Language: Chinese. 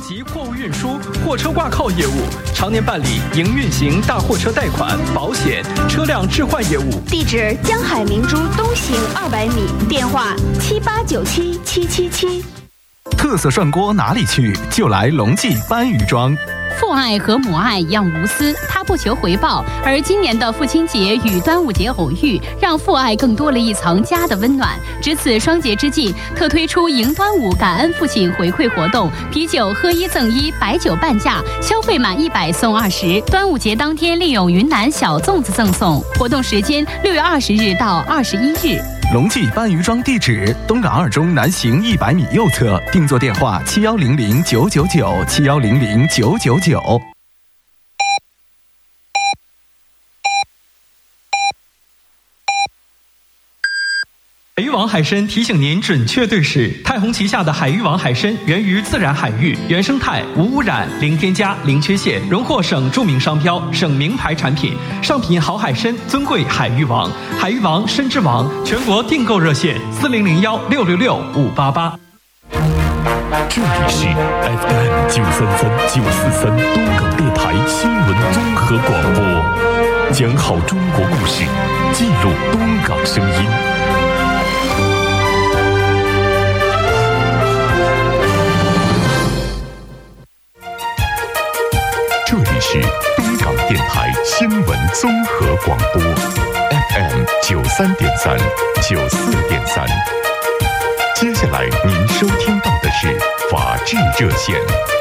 及货物运输、货车挂靠业务，常年办理营运型大货车贷款、保险、车辆置换业务。 地址：江海明珠东行200米，电话78977777。 特色涮锅哪里去？就来龙记番禺庄。 父爱和母爱一样无私，他不求回报。而今年的父亲节与端午节偶遇，让父爱更多了一层家的温暖。值此双节之际，特推出迎端午感恩父亲回馈活动，啤酒喝1赠1，白酒半价，消费满100送20。端午节当天另有云南小粽子赠送。活动时间6月20日到21日。 龙记番禺庄地址：东港2中南行100米右侧，订座电话7100-999，7100-999。 海域网海参提醒您准确对视，泰宏旗下的海域网海参源于自然海域，原生态、无污染、零添加、零缺陷，荣获省著名商标、省名牌产品。上品好海参，尊贵海域网。海域网参之王，全国订购热线：4001-666-588。 这里是 FM 933-943东港电台新闻综合广播，讲好中国故事，记录东港声音。这里是东港电台新闻综合广播 FM 93.3、94.3。接下来您收听到的是法治热线。